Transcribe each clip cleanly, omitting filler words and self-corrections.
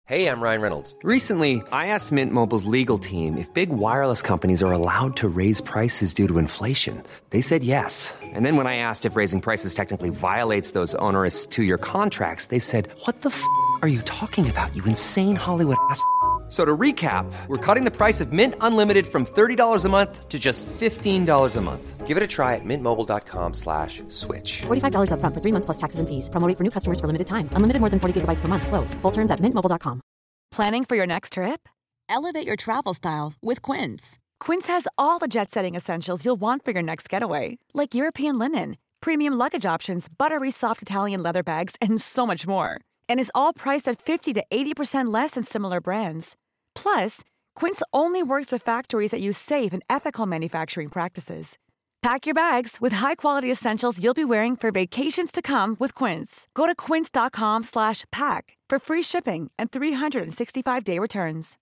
Hey, I'm Ryan Reynolds. Recently, I asked Mint Mobile's legal team if big wireless companies are allowed to raise prices due to inflation. They said yes. And then when I asked if raising prices technically violates those onerous two-year contracts, they said, "What the are you talking about, you insane Hollywood ass?" So to recap, we're cutting the price of Mint Unlimited from $30 a month to just $15 a month. Give it a try at mintmobile.com/switch. $45 up front for 3 months plus taxes and fees. Promo rate for new customers for limited time. Unlimited more than 40 gigabytes per month. Slows full terms at mintmobile.com. Planning for your next trip? Elevate your travel style with Quince. Quince has all the jet-setting essentials you'll want for your next getaway, like European linen, premium luggage options, buttery soft Italian leather bags, and so much more. And is all priced at 50 to 80% less than similar brands. Plus, Quince only works with factories that use safe and ethical manufacturing practices. Pack your bags with high-quality essentials you'll be wearing for vacations to come with Quince. Go to quince.com/pack for free shipping and 365-day returns.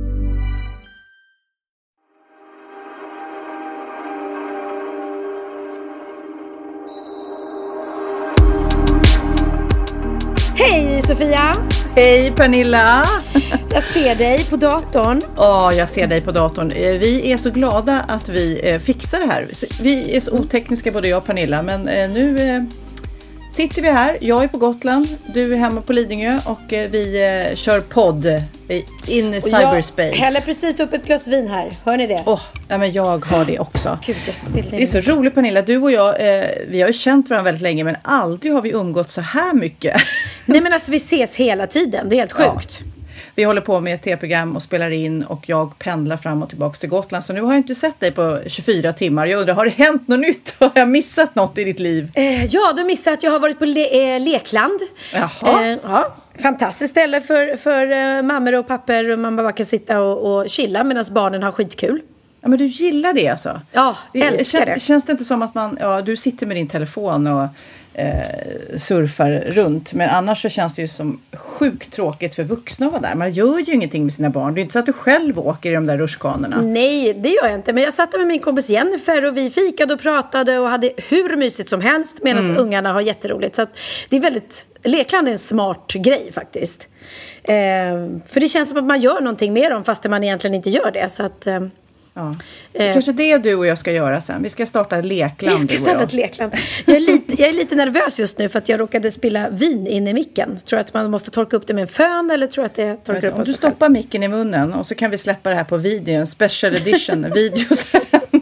Hej Sofia! Hej Pernilla! Jag ser dig på datorn. Ja, jag ser dig på datorn. Vi är så glada att vi fixar det här. Vi är så otekniska både jag och Pernilla, men nu sitter vi här. Jag är på Gotland, du är hemma på Lidingö och vi kör podd in i cyberspace. Jag häller precis upp ett glas vin här, hör ni det? Ja, men jag har det också. Gud, jag spillde det är så roligt Pernilla, du och jag, vi har ju känt varandra väldigt länge, men aldrig har vi umgått så här mycket. Nej men alltså vi ses hela tiden, det är helt sjukt. Ja. Vi håller på med ett tv-program och spelar in och jag pendlar fram och tillbaka till Gotland. Så nu har jag inte sett dig på 24 timmar. Jag undrar, har det hänt något nytt? Har jag missat något i ditt liv? Ja, du har missat att jag har varit på Lekland. Jaha. Ja, fantastiskt ställe för mammor och pappor. Man bara kan sitta och chilla medan barnen har skitkul. Ja, men du gillar det alltså? Ja, älskar det. Känns det inte som att du sitter med din telefon och surfar runt, men annars så känns det ju som sjukt tråkigt för vuxna att vara där. Man gör ju ingenting med sina barn. Det är inte så att du själv åker i de där rutschkanorna. Nej, det gör jag inte. Men jag satt med min kompis Jennifer och vi fikade och pratade och hade hur mysigt som helst medan ungarna har jätteroligt. Så att det är väldigt... Lekland är en smart grej faktiskt. För det känns som att man gör någonting med dem fast man egentligen inte gör det. Så att... Ja. Kanske det du och jag ska göra sen. Vi ska starta ett lekland. Vi ska starta ett lekland. Jag är lite nervös just nu för att jag råkade spilla vin in i micken. Tror att man måste torka upp det med en fön eller tror att det torkar upp av sig? Om du stoppar själv micken i munnen och så kan vi släppa det här på video. En special edition video sen.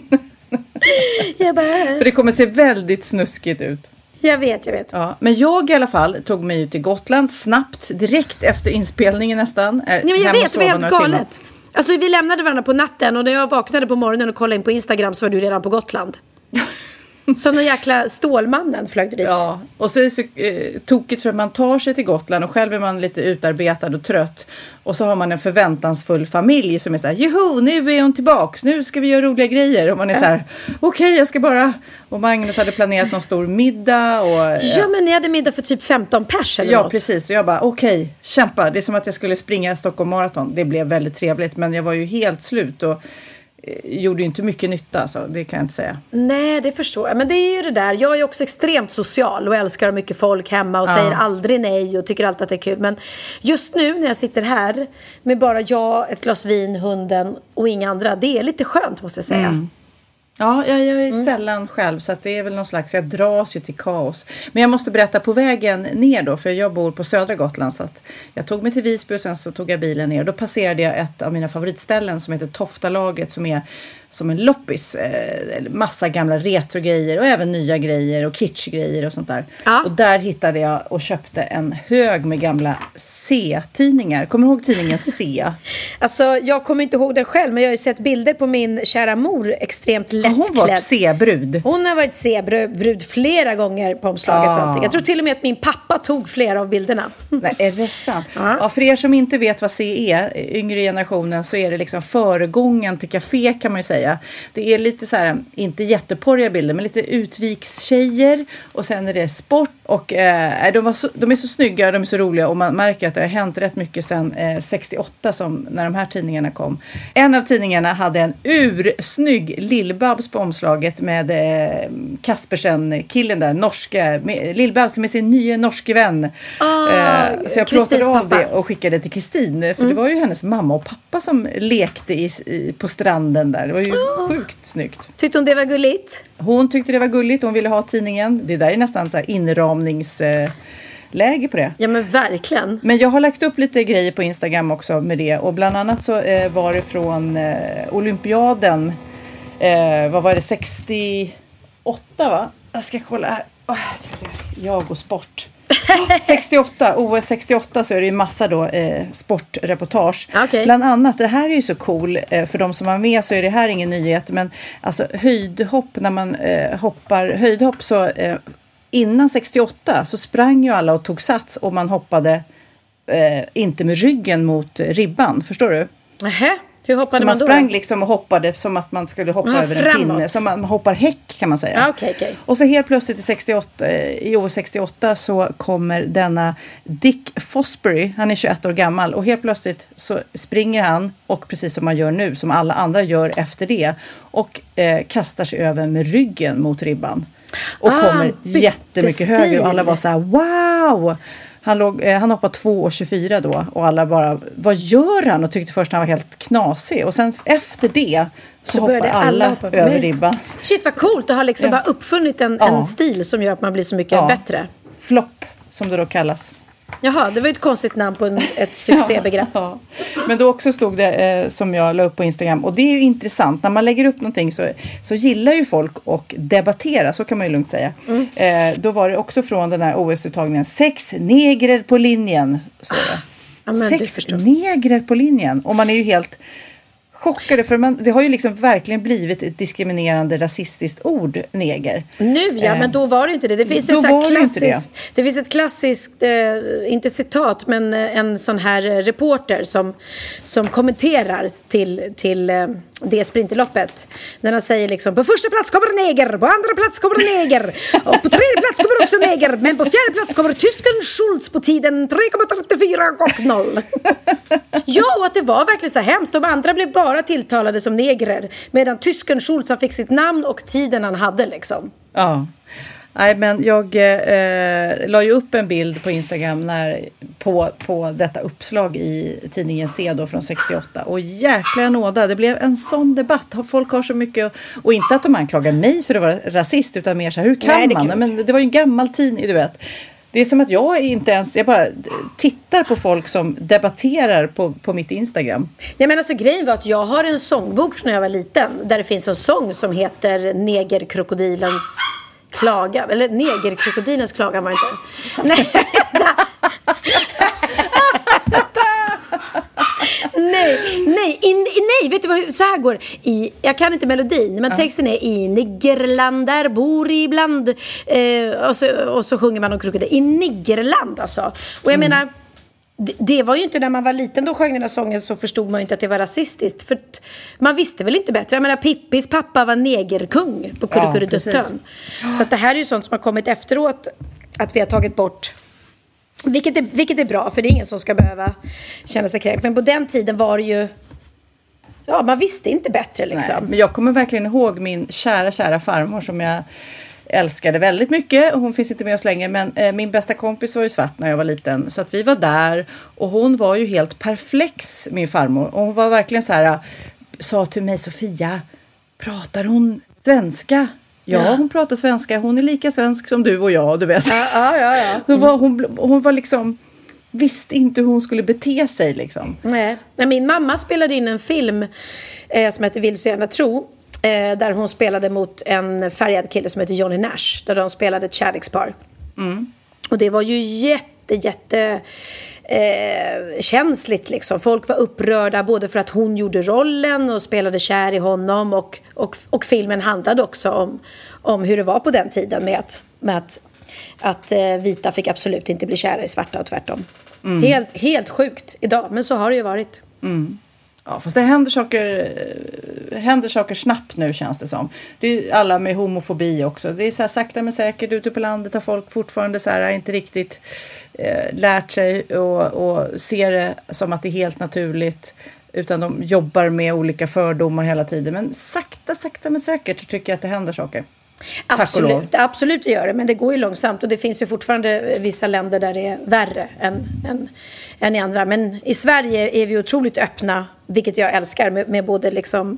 För det kommer se väldigt snuskigt ut. Jag vet. Ja, men jag i alla fall tog mig ut till Gotland snabbt. Direkt efter inspelningen nästan. Nej, men jag vet, det var helt galet. Alltså vi lämnade varandra på natten och när jag vaknade på morgonen och kollade in på Instagram så var du redan på Gotland. Som någon jäkla Stålmannen flög dit. Ja, och så är det så tokigt för att man tar sig till Gotland och själv är man lite utarbetad och trött. Och så har man en förväntansfull familj som är så här, joho, nu är hon tillbaks, nu ska vi göra roliga grejer. Och man är så här, okej, jag ska bara... Och Magnus hade planerat någon stor middag. Och, ja, men ni hade middag för typ 15 pers eller ja, något. precis. Och jag bara, okej, kämpa. Det är som att jag skulle springa Stockholm Marathon. Det blev väldigt trevligt, men jag var ju helt slut och... gjorde ju inte mycket nytta, så det kan jag inte säga. Nej, det förstår jag. Men det är ju det där. Jag är också extremt social och älskar mycket folk hemma och säger aldrig nej och tycker alltid att det är kul. Men just nu när jag sitter här med bara jag, ett glas vin, hunden och inga andra, det är lite skönt måste jag säga. Ja, jag är sällan själv så att det är väl någon slags, jag dras ju till kaos. Men jag måste berätta på vägen ner då, för jag bor på södra Gotland så att jag tog mig till Visby och sen så tog jag bilen ner. Då passerade jag ett av mina favoritställen som heter Toftalagret som är som en loppis. Massa gamla retrogrejer och även nya grejer och kitschgrejer och sånt där. Ja. Och där hittade jag och köpte en hög med gamla C-tidningar. Kommer du ihåg tidningen C? Alltså, jag kommer inte ihåg det själv, men jag har ju sett bilder på min kära mor extremt lättklädd. Har hon varit C-brud? Hon har varit C-brud flera gånger på omslaget och allting. Jag tror till och med att min pappa tog flera av bilderna. Nej, är det sant? Ja, för er som inte vet vad C är, yngre generationen, så är det liksom föregången till café kan man ju säga. säga. Det är lite så här, inte jätteporriga bilder, men lite utvikstjejer. Och sen är det sport. Och de är så snygga, de är så roliga. Och man märker att det har hänt rätt mycket sedan 68 som när de här tidningarna kom. En av tidningarna hade en ursnygg Lill-Babs på omslaget med Kaspersen-killen där, norska. Lill-Babs med sin nya norske vän. Så jag plockade av det och skickade till Kristin. För det var ju hennes mamma och pappa som lekte på stranden där. Det var ju sjukt snyggt. Tyckte hon det var gulligt? Hon tyckte det var gulligt. Hon ville ha tidningen. Det där är nästan så här inramningsläge på det. Ja, men verkligen. Men jag har lagt upp lite grejer på Instagram också med det. Och bland annat så var det från olympiaden. Vad var det? 68 va? Jag ska kolla här. Jag och sport. 68, OS 68 så är det ju massa då sportreportage. Okay. Bland annat, det här är ju så cool för de som var med så är det här ingen nyhet, men alltså höjdhopp, när man hoppar höjdhopp så innan 68 så sprang ju alla och tog sats och man hoppade inte med ryggen mot ribban, förstår du? Nähä. Hur hoppade så man då? Man sprang liksom och hoppade som att man skulle hoppa över en pinne. Som man hoppar häck kan man säga. Okay. Och så helt plötsligt i år 68 så kommer denna Dick Fosbury. Han är 21 år gammal. Och helt plötsligt så springer han. Och precis som man gör nu. Som alla andra gör efter det. Och kastar sig över med ryggen mot ribban. Och kommer jättemycket högre. Och alla var så här, wow! Han hoppade 2,24 då och alla bara, vad gör han? Och tyckte först han var helt knasig. Och sen efter det så hoppar alla över ribban. Shit, vad coolt att ha liksom bara uppfunnit en stil som gör att man blir så mycket bättre. Flopp, som det då kallas. Jaha, det var ju ett konstigt namn på ett succébegrepp. Ja. Men då också stod det som jag la upp på Instagram. Och det är ju intressant. När man lägger upp någonting så gillar ju folk att debattera. Så kan man ju lugnt säga. Då var det också från den här OS-uttagningen. 6 negrer på linjen, står det. 6 negrer på linjen. Och man är ju helt chockade. För det har ju liksom verkligen blivit ett diskriminerande rasistiskt ord, neger. Nu men då var det inte det. Det finns det finns ett klassiskt, inte citat, men en sån här reporter som kommenterar till det sprinterloppet. När han säger liksom, på första plats kommer neger, på andra plats kommer neger, och på tredje plats kommer också neger, men på fjärde plats kommer tysken Schultz på tiden 3,34,0. Ja, och att det var verkligen så hemskt. De andra blev bara tilltalade som negrer, medan tysken Schultz fick sitt namn och tiden han hade liksom. Ja. Nej, men jag la ju upp en bild på Instagram på detta uppslag i tidningen C då från 68. Och jäkla nåda, det blev en sån debatt. Folk har så mycket, och inte att de anklagar mig för att vara rasist, utan mer så här, hur kan man? Men det var ju en gammal tidning, du vet. Det är som att jag bara tittar på folk som debatterar på mitt Instagram. Nej, men alltså grejen var att jag har en sångbok från när jag var liten. Där det finns en sång som heter Negerkrokodilens klagan. Eller Negerkrokodilens klagan var det inte. Nej. Nej, vet du vad, så här går jag kan inte melodin, men texten är i Niggerland där bor ibland och så sjunger man om krokodil i Niggerland alltså. Och jag menar, det var ju inte när man var liten då sjöng den här sången, så förstod man ju inte att det var rasistiskt, för man visste väl inte bättre. Jag menar, Pippis pappa var negerkung på Kurrekurreduttön. Så att det här är ju sånt som har kommit efteråt, att vi har tagit bort. Vilket är bra, för det är ingen som ska behöva känna sig kränkt. Men på den tiden var det ju, man visste inte bättre liksom. Nej, men jag kommer verkligen ihåg min kära farmor som jag älskade väldigt mycket. Hon finns inte med oss längre, men min bästa kompis var ju svart när jag var liten. Så att vi var där, och hon var ju helt perplex, min farmor. Och hon var verkligen så här, sa till mig, Sofia, pratar hon svenska? Ja, hon pratar svenska. Hon är lika svensk som du och jag, du vet. Ja. Hon var liksom, visste inte hur hon skulle bete sig liksom. Nej, min mamma spelade in en film som heter Vill så gärna tro. Där hon spelade mot en färgad kille som heter Johnny Nash. Där de spelade ett kärlekspar. Och det var ju jätte känsligt liksom. Folk var upprörda både för att hon gjorde rollen och spelade kär i honom, och filmen handlade också om hur det var på den tiden med att vita fick absolut inte bli kära i svarta och tvärtom. Helt sjukt idag, men så har det ju varit. Ja, fast det händer saker snabbt nu, känns det som. Det är alla med homofobi också. Det är så här sakta men säkert ute på landet har folk fortfarande så här inte riktigt lärt sig och ser det som att det är helt naturligt. Utan de jobbar med olika fördomar hela tiden. Men sakta men säkert så tycker jag att det händer saker. Absolut det gör det, men det går ju långsamt och det finns ju fortfarande vissa länder där det är värre än i andra. Men i Sverige är vi otroligt öppna, vilket jag älskar, med både liksom,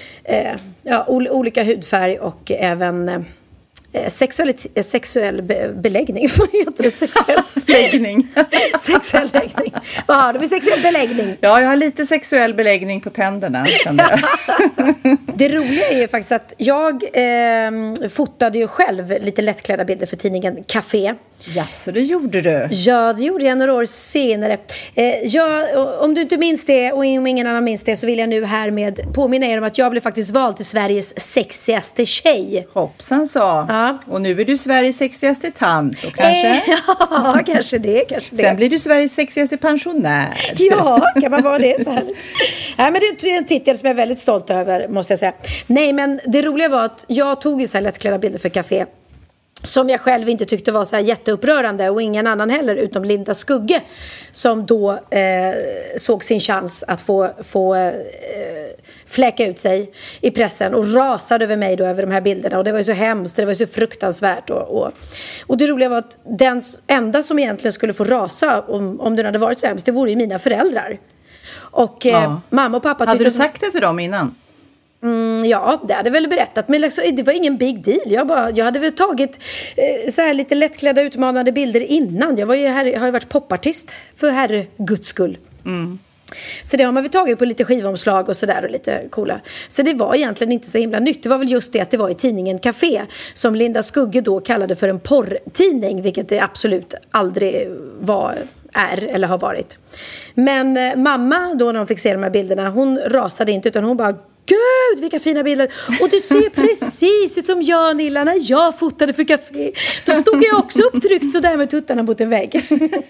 olika hudfärg och även sexuell beläggning. Vad heter det? Sexuell beläggning. Sexuell läggning. Vad har du för sexuell beläggning? Ja, jag har lite sexuell beläggning på tänderna, kände jag. Det roliga är ju faktiskt att jag fotade ju själv lite lättklädda bilder för tidningen Café. Ja, så det gjorde du? Ja, det gjorde jag några år senare. Om du inte minns det och om ingen annan minns det, så vill jag nu härmed påminna er om att jag blev faktiskt vald till Sveriges sexigaste tjej. Hoppsan så. Ja. Och nu är du Sveriges sexigaste tant, och kanske? Ja, kanske det. Sen blir du Sveriges sexigaste pensionär. Ja, kan man vara det så här? Nej, men det är en titel som jag är väldigt stolt över, måste jag säga. Nej, men det roliga var att jag tog ju så här lättklädda bilder för Café, som jag själv inte tyckte var så här jätteupprörande, och ingen annan heller utom Linda Skugge, som då såg sin chans att få fläcka ut sig i pressen och rasade över mig då, över de här bilderna, och det var ju så hemskt, det var ju så fruktansvärt och det roliga var att den enda som egentligen skulle få rasa om det hade varit så hemskt, det vore ju mina föräldrar. Och mamma och pappa hade du sagt det till dem innan? Ja, det hade väl berättat, men liksom, det var ingen big deal. Jag hade väl tagit så här lite lättklädda utmanande bilder innan. Jag har ju varit popartist för herre Guds skull. Så det har man väl tagit på lite skivomslag och sådär, och lite coola. Så det var egentligen inte så himla nytt. Det var väl just det att det var i tidningen Café, som Linda Skugge då kallade för en porrtidning, vilket det absolut aldrig är eller har varit. Men mamma då, när hon fick se de här bilderna, hon rasade inte, utan hon bara: Gud, vilka fina bilder. Och du ser precis ut som jag, Nilla, när jag fotade för Café. Då stod jag också upptryckt så där med tuttarna mot en vägg.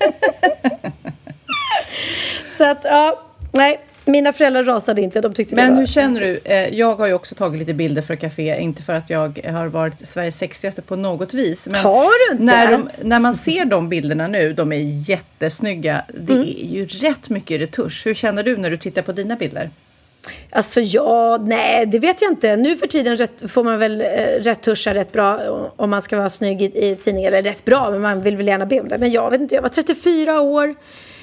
Så att, nej, mina föräldrar rasade inte. De tyckte. Men hur känner du? Jag har ju också tagit lite bilder för Café. Inte för att jag har varit Sveriges sexigaste på något vis. Men har du inte? När man ser de bilderna nu, de är jättesnygga. Det är ju rätt mycket retusch. Hur känner du när du tittar på dina bilder? Alltså nej, det vet jag inte. Nu för tiden får man väl retuscha rätt bra om man ska vara snygg i tidningen. Eller rätt bra, men man vill väl gärna be om det. Men jag vet inte, jag var 34 år.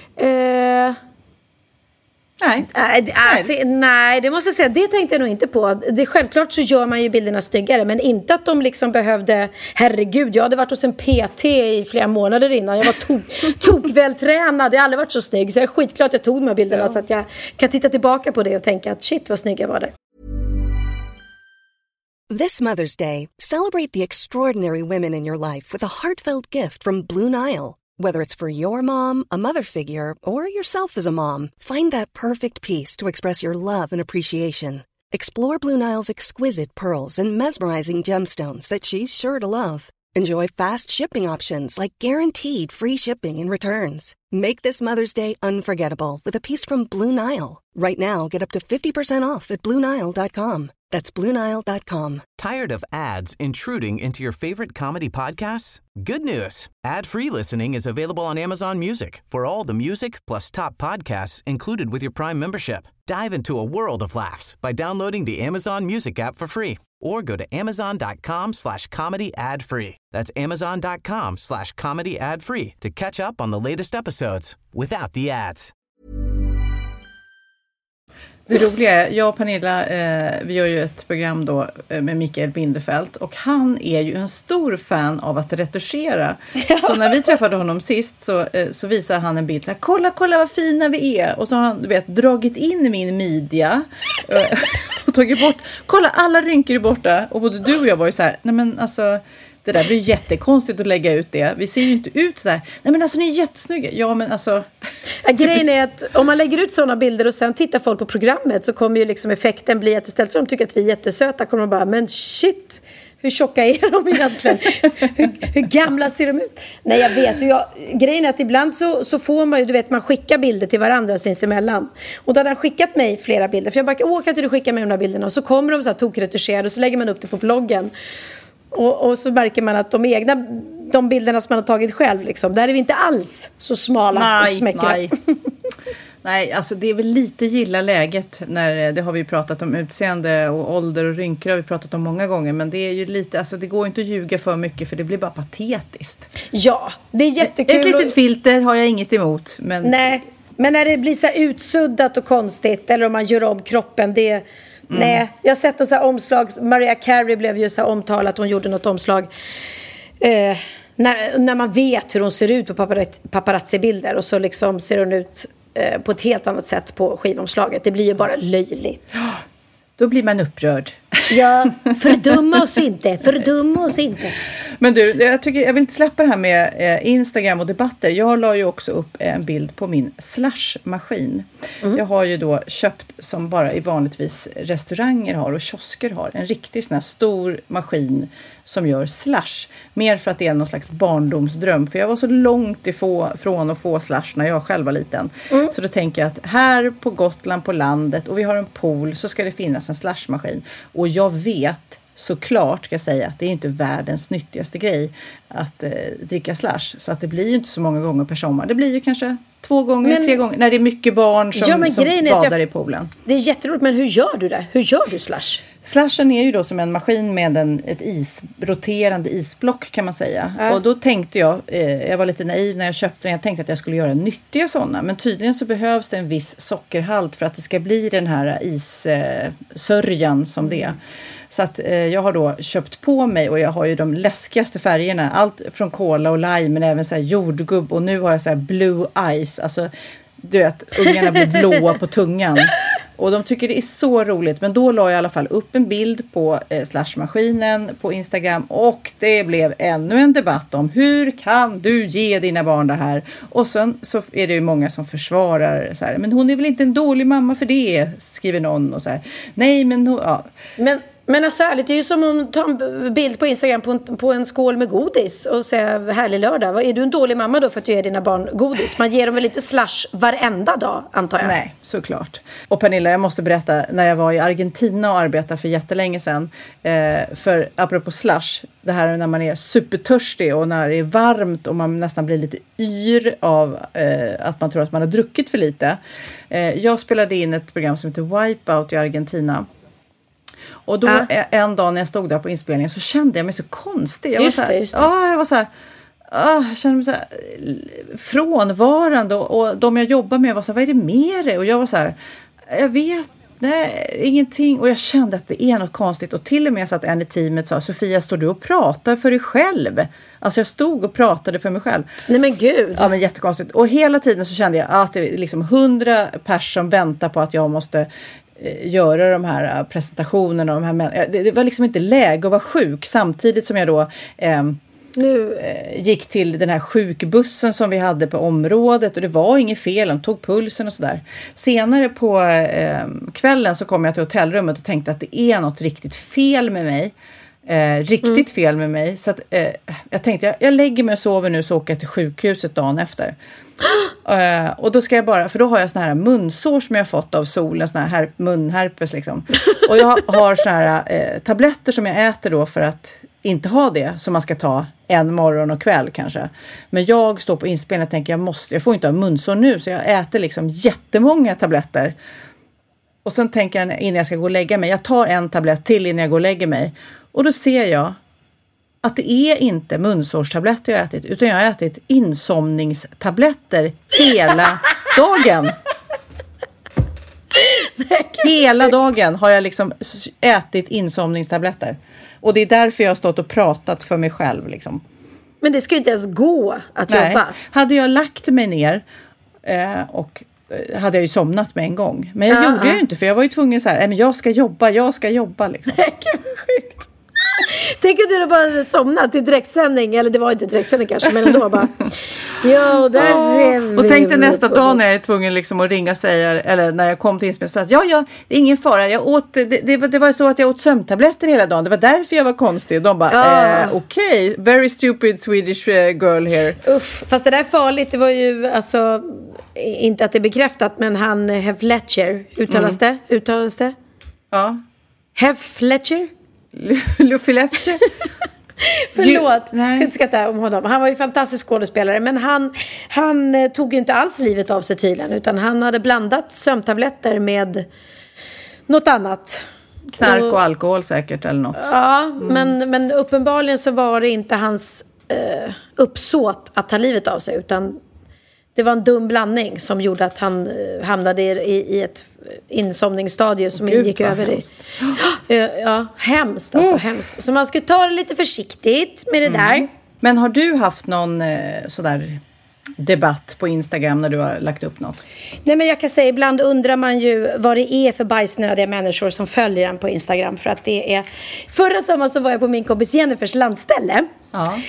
Nej, det måste jag säga. Det tänkte jag nog inte på. Det, självklart så gör man ju bilderna snyggare, men inte att de liksom behövde. Herregud, jag hade varit hos en PT i flera månader innan. Jag var tokvältränad. Jag har aldrig varit så snygg. Så jag är skitklart jag tog de här bilderna, så att jag kan titta tillbaka på det och tänka att shit vad snygg jag var där. This Mother's Day, celebrate the extraordinary women in your life with a heartfelt gift from Blue Nile. Whether it's for your mom, a mother figure, or yourself as a mom, find that perfect piece to express your love and appreciation. Explore Blue Nile's exquisite pearls and mesmerizing gemstones that she's sure to love. Enjoy fast shipping options like guaranteed free shipping and returns. Make this Mother's Day unforgettable with a piece from Blue Nile. Right now, get up to 50% off at BlueNile.com. That's BlueNile.com. Tired of ads intruding into your favorite comedy podcasts? Good news. Ad-free listening is available on Amazon Music for all the music plus top podcasts included with your Prime membership. Dive into a world of laughs by downloading the Amazon Music app for free or go to amazon.com/comedy ad-free. That's amazon.com/comedy ad-free to catch up on the latest episodes without the ads. Det roliga är, jag och Pernilla, vi gör ju ett program då med Mikael Bindefeld, och han är ju en stor fan av att retuschera. Ja. Så när vi träffade honom sist så visade han en bild så här: kolla vad fina vi är. Och så har han, dragit in min midja och tagit bort, kolla alla rynkor är borta. Och både du och jag var ju så här: nej men alltså, det där blir jättekonstigt att lägga ut det. Vi ser ju inte ut så där. Nej men alltså, ni är jättesnygga. Ja men alltså. Grejen är att om man lägger ut sådana bilder och sen tittar folk på programmet, så kommer ju liksom effekten bli att istället för att de tycker att vi är jättesöta, kommer de bara: men shit, hur tjocka är de egentligen? hur gamla ser de ut? Nej, jag vet. Grejen är att ibland så får man ju, du vet, man skickar bilder till varandra sinsemellan. Och då hade han skickat mig flera bilder. För jag bara, kan inte du skicka mig de här bilderna? Och så kommer de så här tokretuscherade och så lägger man upp det på bloggen. Och så märker man att de bilderna som man har tagit själv, liksom, där är vi inte alls så smala och smäckra. Nej, alltså det är väl lite gilla läget när det har vi pratat om utseende och ålder och rynkor har vi pratat om många gånger, men det är ju lite, alltså det går inte att ljuga för mycket för det blir bara patetiskt. Ja, det är jättekul. Ett litet filter har jag inget emot, men nej, men när det blir så här utsuddat och konstigt eller om man gör om kroppen, det nej, jag har sett något så här omslag. Mariah Carey blev ju så här omtalat, hon gjorde något omslag när man vet hur hon ser ut på paparazzi-bilder och så liksom ser hon ut på ett helt annat sätt på skivomslaget. Det blir ju bara löjligt. Då blir man upprörd. Ja, fördumma oss inte. Men du, jag vill inte släppa det här med Instagram och debatter. Jag la ju också upp en bild på min slushmaskin. Jag har ju då köpt, som bara i vanligtvis restauranger har och kiosker har, en riktig sån här stor maskin som gör slush. Mer för att det är någon slags barndomsdröm. För jag var så långt ifrån att få slush när jag själv var liten. Så då tänker jag att här på Gotland, på landet, och vi har en pool, så ska det finnas en slushmaskin. Och jag vet, såklart ska jag säga, att det är inte världens nyttigaste grej att dricka slush. Så att det blir ju inte så många gånger per sommar. Det blir ju kanske 2 gånger, 3 gånger. När det är mycket barn som badar i poolen. Det är jätteroligt, men hur gör du det? Hur gör du slush? Slushen är ju då som en maskin med ett roterande isblock kan man säga. Och då tänkte jag var lite naiv när jag köpte den. Jag tänkte att jag skulle göra nyttiga sådana. Men tydligen så behövs det en viss sockerhalt för att det ska bli den här issörjan som det är. Så att jag har då köpt på mig, och jag har ju de läskigaste färgerna. Allt från cola och lime, men även så här jordgubb. Och nu har jag så här blue ice. Alltså, du vet, ungarna blir blåa på tungan. Och de tycker det är så roligt. Men då la jag i alla fall upp en bild på slushmaskinen på Instagram. Och det blev ännu en debatt om hur kan du ge dina barn det här? Och sen så är det ju många som försvarar så här. Men hon är väl inte en dålig mamma för det, skriver någon. Och så här. Nej, men ja. Men alltså ärligt, det är ju som om du tar en bild på Instagram på en skål med godis och säger härlig lördag. Är du en dålig mamma då för att du ger dina barn godis? Man ger dem väl lite slush varenda dag, antar jag? Nej, såklart. Och Pernilla, jag måste berätta, när jag var i Argentina och arbetade för jättelänge sedan, för apropå slush, det här när man är supertörstig och när det är varmt och man nästan blir lite yr av att man tror att man har druckit för lite. Jag spelade in ett program som heter Wipeout i Argentina. Och då en dag när jag stod där på inspelningen så kände jag mig så konstig. Jag var så här, jag kände mig så här frånvarande, och de jag jobbar med var så här, vad är det med det? Och jag var så här, jag vet, nej, ingenting. Och jag kände att det är något konstigt. Och till och med så att en i teamet sa, Sofia, står du och pratar för dig själv? Alltså jag stod och pratade för mig själv. Nej men gud. Ja, men jättekonstigt. Och hela tiden så kände jag att det är liksom 100 personer som väntar på att jag måste göra de här presentationerna. Det var liksom inte läge att vara sjuk, samtidigt som jag då gick till den här sjukbussen som vi hade på området, och det var inget fel, de tog pulsen och sådär. Senare på kvällen så kom jag till hotellrummet och tänkte att det är något riktigt fel med mig. Fel med mig. Så att, jag tänkte, jag lägger mig och sover nu, så åker jag till sjukhuset dagen efter. Och då ska jag bara, för då har jag såna här munsår som jag har fått av solen, såna här munherpes liksom. Och jag har såna här tabletter som jag äter då för att inte ha det, som man ska ta en morgon och kväll kanske. Men jag står på inspelningen och tänker, jag får inte ha munsår nu, så jag äter liksom jättemånga tabletter. Och sen tänker jag innan jag ska gå och lägga mig, jag tar en tablett till innan jag går och lägger mig. Och då ser jag att det är inte munsårstabletter jag har ätit, utan jag har ätit insomningstabletter hela dagen. Hela dagen har jag liksom ätit insomningstabletter. Och det är därför jag har stått och pratat för mig själv liksom. Men det skulle inte ens gå att jobba. Hade jag lagt mig ner och hade jag ju somnat med en gång. Men jag gjorde ju inte, för jag var ju tvungen så här, men jag ska jobba liksom. Nej, gud vad sjukt. Tänk att du bara somnat i direktsändning. Eller det var inte direktsändning kanske, men ändå bara. Jo, där ser vi. Och tänkte nästa dag när jag är tvungen liksom att ringa och säga, eller när jag kom till inspelningsplats. Ja, det är ingen fara. Jag åt, det var så att jag åt sömntabletter hela dagen. Det var därför jag var konstig. Och de bara, okej, very stupid Swedish girl here. Usch, fast det där är farligt. Det var ju, alltså, inte att det är bekräftat, men han Heath Ledger, uttalas det? Ja. Heath Ledger? Luffy Ledger? Förlåt, jag ska inte skratta om honom. Han var ju fantastisk skådespelare, men han tog ju inte alls livet av sig tydligen, utan han hade blandat sömntabletter med något annat. Knark och alkohol säkert eller något. Ja, men uppenbarligen så var det inte hans uppsåt att ta livet av sig, utan det var en dum blandning som gjorde att han hamnade i ett insomningsstadie som gick över i. Ja, hemskt alltså, hemskt. Så man ska ta det lite försiktigt med det där. Men har du haft någon sådär debatt på Instagram när du har lagt upp något? Nej, men jag kan säga, ibland undrar man ju vad det är för bajsnödiga människor som följer en på Instagram. För att det är... Förra sommaren så var jag på min kompis Jennifers landställe. Ja.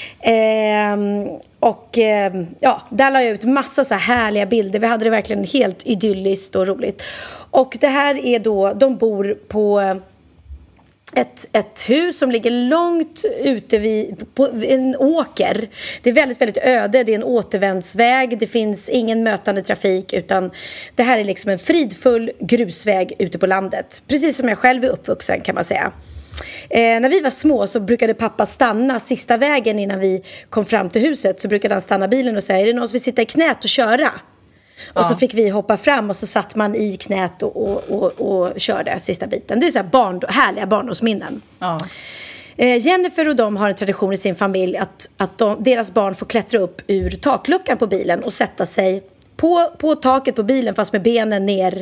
Där la jag ut massa så här härliga bilder. Vi hade det verkligen helt idylliskt och roligt. Och det här är då, de bor på ett hus som ligger långt ute på en åker. Det är väldigt, väldigt öde. Det är en återvändsväg. Det finns ingen mötande trafik, utan det här är liksom en fridfull grusväg ute på landet. Precis som jag själv är uppvuxen, kan man säga. När vi var små så brukade pappa stanna sista vägen innan vi kom fram till huset. Så brukade han stanna bilen och säga, är det någon som vill sitta i knät och köra? Och så fick vi hoppa fram och så satt man i knät och körde sista biten. Det är så här härliga barndomsminnen. Ja. Jennifer och de har en tradition i sin familj att deras barn får klättra upp ur takluckan på bilen och sätta sig på taket på bilen, fast med benen ner.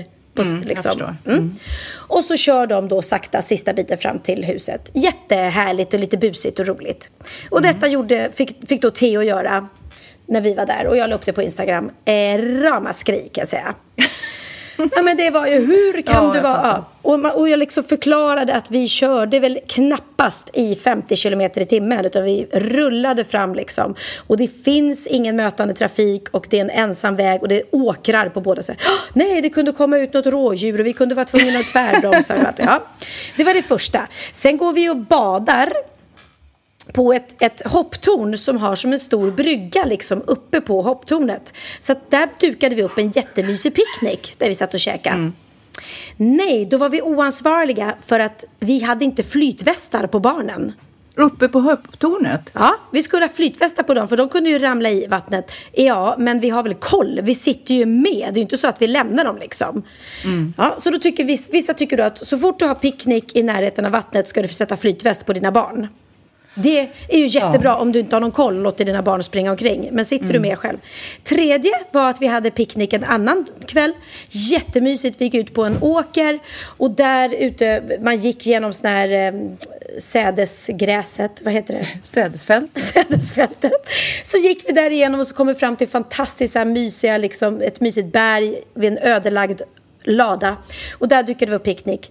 Och så kör de då sakta sista biten fram till huset. Jättehärligt och lite busigt och roligt. Och detta fick då Theo göra när vi var där. Och jag la upp det på Instagram. Ramaskrik, kan jag säga. Ja, men det var ju, hur kan du vara... Och jag liksom förklarade att vi körde väl knappast i 50 kilometer i timmen, utan vi rullade fram liksom. Och det finns ingen mötande trafik och det är en ensam väg och det är åkrar på båda sidor. Nej, det kunde komma ut något rådjur och vi kunde vara tvungna att tvärbromsa. Ja, det var det första. Sen går vi och badar på ett hopptorn som har som en stor brygga liksom uppe på hopptornet. Så att där dukade vi upp en jättemysig picknick där vi satt och käkade. Nej, då var vi oansvariga för att vi hade inte flytvästar på barnen. Uppe på hopptornet? Ja, vi skulle ha flytvästar på dem för de kunde ju ramla i vattnet. Ja, men vi har väl koll. Vi sitter ju med. Det är ju inte så att vi lämnar dem liksom. Ja, så då tycker vissa tycker då att så fort du har picknick i närheten av vattnet ska du få sätta flytväst på dina barn. Det är ju jättebra om du inte har någon koll och låter dina barn springa omkring. Men sitter du med själv. Tredje var att vi hade picknick en annan kväll. Jättemysigt. Vi gick ut på en åker. Och där ute, man gick genom sån här sädesgräset. Vad heter det? Sädesfältet. Så gick vi där igenom och så kom vi fram till fantastiskt mysiga, liksom, ett mysigt berg vid en ödelagd lada. Och där dukade vi upp picknick.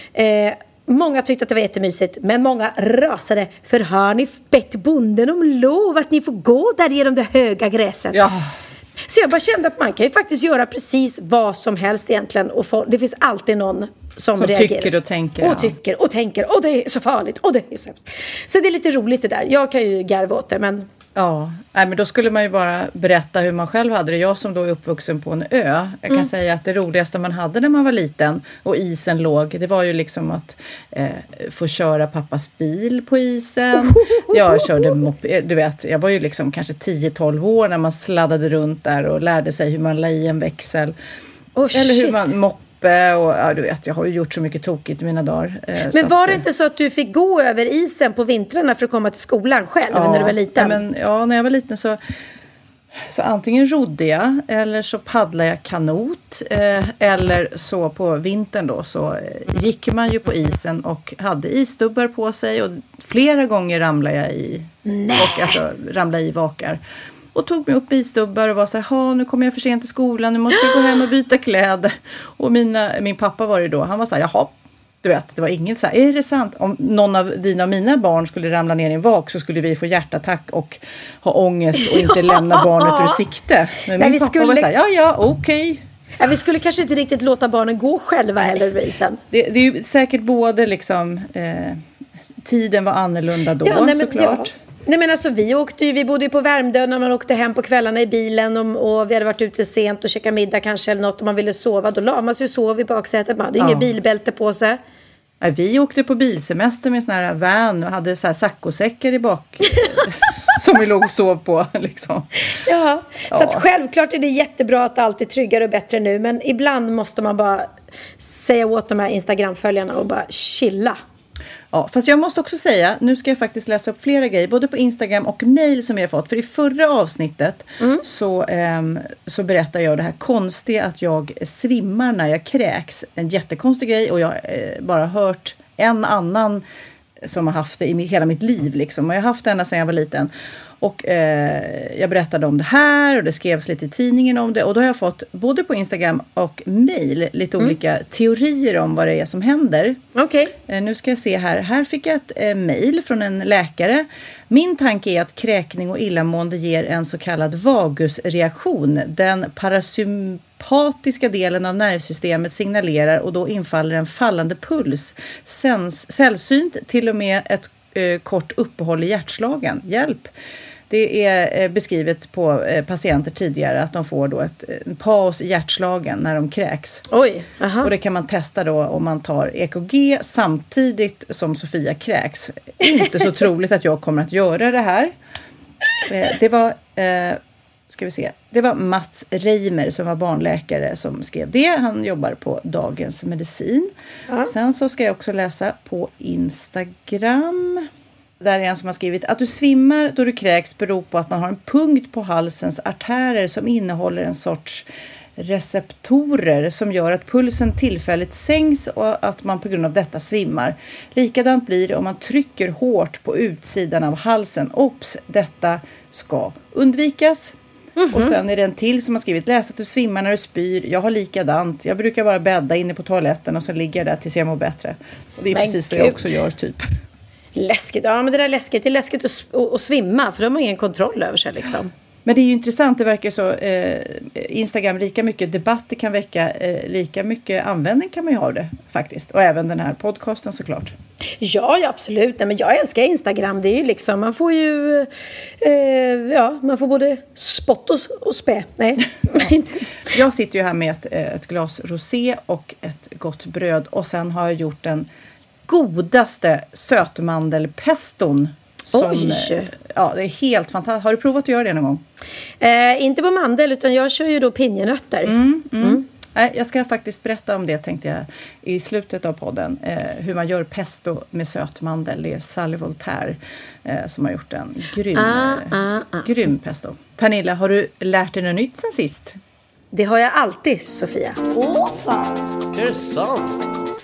Många tyckte att det var jättemysigt, men många rasade. För har ni bett bonden om lov att ni får gå där genom det höga gräset? Ja. Så jag bara kände att man kan ju faktiskt göra precis vad som helst egentligen. Och det finns alltid någon som reagerar. Tycker och tänker. Och tycker och tänker. Och det är så farligt. Och det är så hemskt. Så det är lite roligt det där. Jag kan ju garva åt det, men... Ja, nej, men då skulle man ju bara berätta hur man själv hade det. Jag som då är uppvuxen på en ö. Jag kan säga att det roligaste man hade när man var liten och isen låg, det var ju liksom att få köra pappas bil på isen. Jag körde du vet, jag var ju liksom kanske 10-12 år när man sladdade runt där och lärde sig hur man la i en växel. Eller hur man moppe. Och ja, du vet, jag har ju gjort så mycket tokigt i mina dagar. Men var det inte så att du fick gå över isen på vintrarna för att komma till skolan själv när du var liten? När jag var liten så antingen rodde jag eller så paddlade jag kanot. Eller så på vintern då så gick man ju på isen och hade isdubbar på sig. Och flera gånger ramlade jag i. Ramlade i vakar. Och tog mig upp i isdubbar och var så här, nu kommer jag för sent till skolan, nu måste jag gå hem och byta kläder. Och min pappa var det då, han var så här, Du vet, det var inget så här, är det sant? Om någon av dina och mina barn skulle ramla ner i en vak så skulle vi få hjärtattack och ha ångest och inte lämna barnet ur sikte. Men min pappa var så här, okej. Ja, vi skulle kanske inte riktigt låta barnen gå själva heller, Visen. Det är ju säkert både liksom, tiden var annorlunda då, såklart. Ja. Nej, men alltså, vi bodde ju på Värmdö när man åkte hem på kvällarna i bilen och vi hade varit ute sent och käkat middag kanske eller något och man ville sova. Då la man sig och sov i baksätet. Man hade inget bilbälte på sig. Ja, vi åkte på bilsemester med en sån här van och hade så här saccosäckar i bak som vi låg och sov på. Liksom. Ja, så att självklart är det jättebra att allt är tryggare och bättre nu. Men ibland måste man bara säga åt de här Instagram-följarna och bara chilla. Ja, fast jag måste också säga, nu ska jag faktiskt läsa upp flera grejer, både på Instagram och mail som jag har fått. För i förra avsnittet så berättar jag det här konstiga att jag svimmar när jag kräks. En jättekonstig grej och jag bara hört en annan som har haft det i hela mitt liv. Liksom. Och jag har haft det ända sedan jag var liten. Och jag berättade om det här och det skrevs lite i tidningen om det. Och då har jag fått både på Instagram och mail lite olika teorier om vad det är som händer. Okej. Nu ska jag se här. Här fick jag ett mail från en läkare. Min tanke är att kräkning och illamående ger en så kallad vagusreaktion. Den parasympatiska delen av nervsystemet signalerar och då infaller en fallande puls. Sällsynt till och med ett kort uppehåll i hjärtslagen. Hjälp! Det är beskrivet på patienter tidigare att de får då en paus i hjärtslagen när de kräks. Oj, aha. Och det kan man testa då om man tar EKG samtidigt som Sofia kräks. Inte så troligt att jag kommer att göra det här. Det var... Ska vi se. Det var Mats Reimer som var barnläkare som skrev det. Han jobbar på Dagens Medicin. Sen så ska jag också läsa på Instagram. Där är en som har skrivit att du svimmar då du kräks beror på att man har en punkt på halsens artärer som innehåller en sorts receptorer som gör att pulsen tillfälligt sänks och att man på grund av detta svimmar. Likadant blir det om man trycker hårt på utsidan av halsen. Ops, detta ska undvikas. Och sen är det en till som har skrivit läs att du svimmar när du spyr. Jag har likadant. Jag brukar bara bädda inne på toaletten och så ligger jag där tills jag mår bättre. Och det är precis vad jag också gör typ. Läskigt. Ja, men det där är läskigt. Det är läskigt att svimma för de har ingen kontroll över sig liksom. Men det är ju intressant, det verkar så Instagram lika mycket debatt det kan väcka, lika mycket användning kan man ju ha det faktiskt. Och även den här podcasten såklart. Ja, absolut. Nej, men jag älskar Instagram. Det är ju liksom, man får ju man får både spott och spä. Nej. Jag sitter ju här med ett glas rosé och ett gott bröd och sen har jag gjort den godaste sötmandelpeston. Ja, det är helt fantastiskt. Har du provat att göra det någon gång? Inte på mandel utan jag kör ju då pinjenötter. Jag ska faktiskt berätta om det tänkte jag i slutet av podden. Hur man gör pesto med sötmandel. Det är Sally Voltaire som har gjort en grym pesto. Pernilla, har du lärt dig något nytt sen sist? Det har jag alltid, Sofia. Åh fan! Är det sant?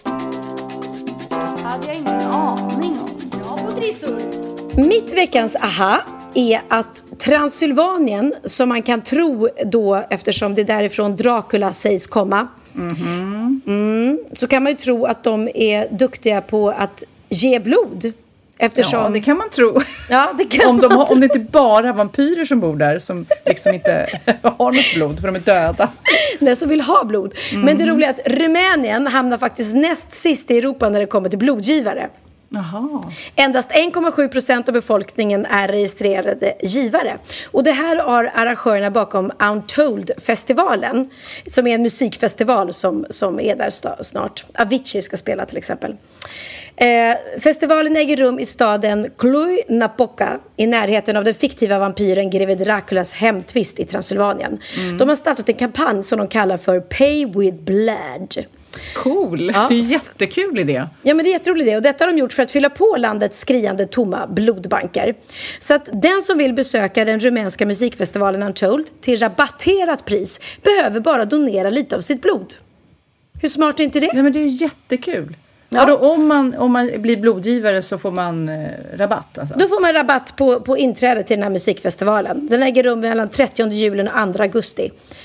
Hade jag ingen aning om. Jag har fått trissor. Mitt veckans aha är att Transylvanien, som man kan tro då eftersom det därifrån Dracula sägs komma, så kan man ju tro att de är duktiga på att ge blod. Eftersom... Ja, det kan man tro. Ja, det kan om det inte bara är vampyrer som bor där som liksom inte har något blod för de är döda. Nej, som vill ha blod. Men det roliga är att Rumänien hamnar faktiskt näst sist i Europa när det kommer till blodgivare. Jaha. Endast 1,7% av befolkningen är registrerade givare. Och det här har arrangörerna bakom Untold-festivalen, som är en musikfestival som är där snart. Avicii ska spela till exempel. Festivalen äger rum i staden Cluj-Napoca i närheten av den fiktiva vampyren greve Draculas hemtvist i Transylvanien. De har startat en kampanj som de kallar för Pay with Blood. Cool, ja. Det är en jättekul idé. Ja, men det är en jätterolig idé och detta har de gjort för att fylla på landets skriande tomma blodbanker. Så att den som vill besöka den rumänska musikfestivalen Untold till rabatterat pris behöver bara donera lite av sitt blod. Hur smart är inte det? Nej, men det är ju jättekul. Ja. Då, om man blir blodgivare så får man rabatt alltså. Då får man rabatt på inträde till den här musikfestivalen. Den äger rum mellan 30 juli och 2 augusti.